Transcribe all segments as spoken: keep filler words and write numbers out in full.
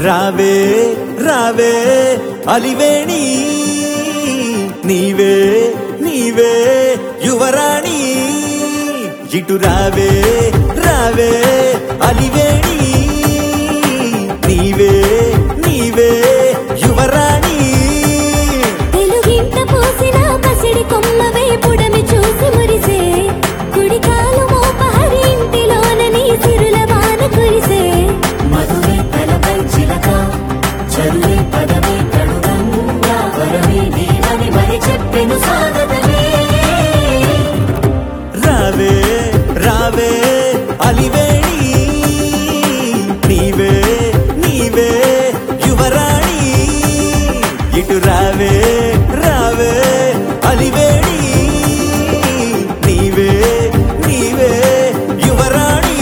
రావే రావే అలివేణి నీవే నీవే యువరాణి ఇటు రావే రావే అలివేణి నీవే నీవే యువరాణి తెలుగింట పోసిన పసిడి కొమ్మవే పుడమి చూసి మురిసే కుడి కాలు మోపహరి ఇంటిలోన నీ సిరుల వాన కురిసే మధురే తలపై చిలక చదువే పదవే కడుగంగా వరమే నీవని మరి చెప్పెను సాగదలే రావే రావే అలివేణి నీవే నీవే యువరాణి ఇటు రావే రావే అలివేణి నీవే నీవే యువరాణి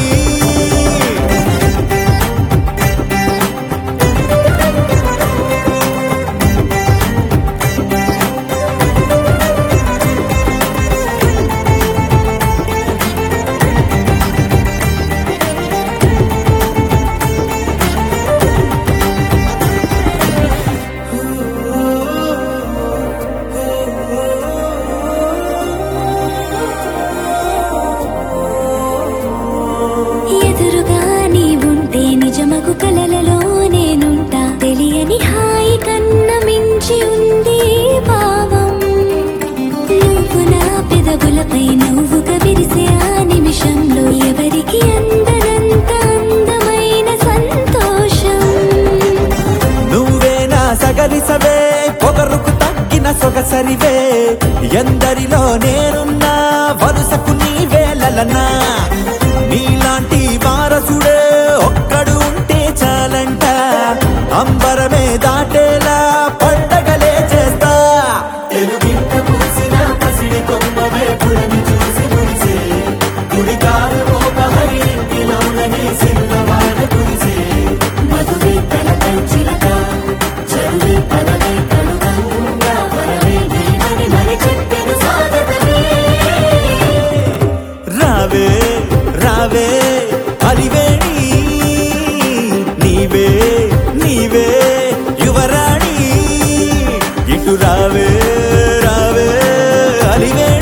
ఎదురుగా నీ ఉంటే నిజమగు కలలలో నేనుంటా తెలియని హాయి కన్న మించి ఉంది భావం నువ్వు నా పెదవులపై నువ్వుగా విరిసే ఆ నిమిషంలో ఎవరికి అందనంత అందమైన సంతోషం నువ్వే నా సగలిసవే పొగరుకు తగ్గిన సొగసరివే ఎందరిలో నేనున్నా వరుసకు నీవే లలనా నీలాంటి వారసుడే ఒక్కడు ఉంటే చాలంట అంబరమే దాటేలా పండగలే చేస్తా తెలుగింట పూసిన పసిడి కొమ్మవే పుడమి చూసి మురిసే కుడి కాలు మోపహరి ఇంటిలోననే సిరుల వాన కురిసే మధురే తలపై చిలక చదువే పదవే కడుగంగా వరమే నీవని మరి చెప్పెను సాగదలే రావే రావే అలివేణి నీవే నీవే యువరాణి ఇటు రావే రావే అలివేణి